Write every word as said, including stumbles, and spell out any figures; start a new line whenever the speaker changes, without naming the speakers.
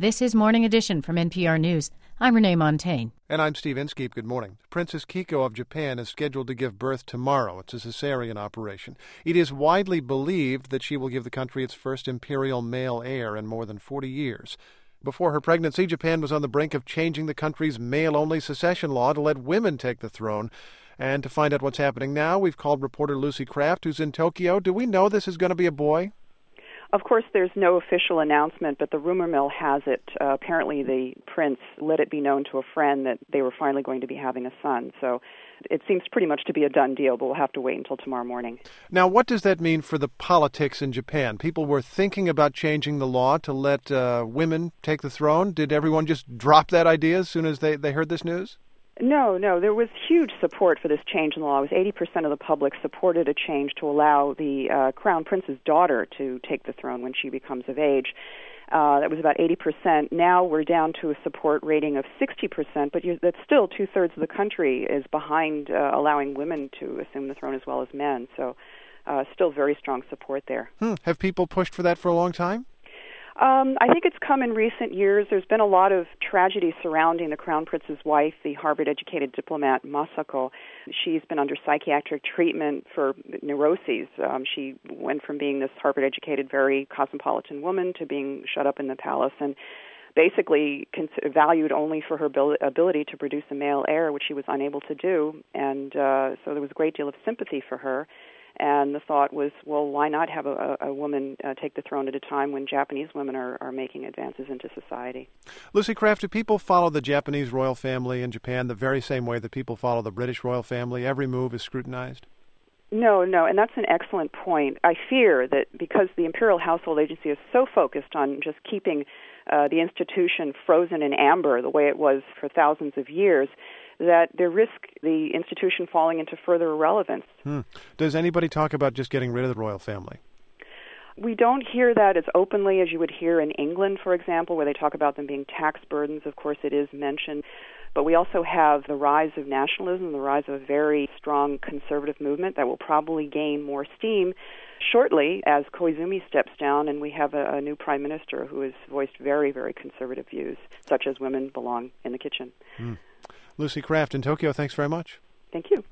This is Morning Edition from N P R News. I'm Renee Montaigne.
And I'm Steve Inskeep. Good morning. Princess Kiko of Japan is scheduled to give birth tomorrow. It's a cesarean operation. It is widely believed that she will give the country its first imperial male heir in more than forty years. Before her pregnancy, Japan was on the brink of changing the country's male-only succession law to let women take the throne. And to find out what's happening now, we've called reporter Lucy Kraft, who's in Tokyo. Do we know this is going to be a boy?
Of course, there's no official announcement, but the rumor mill has it. Uh, apparently, the prince let it be known to a friend that they were finally going to be having a son. So it seems pretty much to be a done deal, but we'll have to wait until tomorrow morning.
Now, what does that mean for the politics in Japan? People were thinking about changing the law to let uh, women take the throne. Did everyone just drop that idea as soon as they, they heard this news?
No, no. There was huge support for this change in the law. It was eighty percent of the public supported a change to allow the uh, crown prince's daughter to take the throne when she becomes of age. Uh, that was about eighty percent. Now we're down to a support rating of sixty percent, but you, that's still two-thirds of the country is behind uh, allowing women to assume the throne as well as men. So uh, still very strong support there.
Hmm. Have people pushed for that for a long time?
Um, I think it's come in recent years. There's been a lot of tragedy surrounding the Crown Prince's wife, the Harvard-educated diplomat Masako. She's been under psychiatric treatment for neuroses. Um, she went from being this Harvard-educated, very cosmopolitan woman to being shut up in the palace and basically cons- valued only for her abil- ability to produce a male heir, which she was unable to do. And uh, so there was a great deal of sympathy for her. And the thought was, well, why not have a, a woman uh, take the throne at a time when Japanese women are, are making advances into society?
Lucy Kraft, do people follow the Japanese royal family in Japan the very same way that people follow the British royal family? Every move is scrutinized?
No, no, and that's an excellent point. I fear that because the Imperial Household Agency is so focused on just keeping uh, the institution frozen in amber the way it was for thousands of years, that they risk the institution falling into further irrelevance.
Hmm. Does anybody talk about just getting rid of the royal family?
We don't hear that as openly as you would hear in England, for example, where they talk about them being tax burdens. Of course, it is mentioned. But we also have the rise of nationalism, the rise of a very strong conservative movement that will probably gain more steam shortly as Koizumi steps down and we have a, a new prime minister who has voiced very, very conservative views, such as women belong in the kitchen.
Hmm. Lucy Kraft in Tokyo, thanks very much.
Thank you.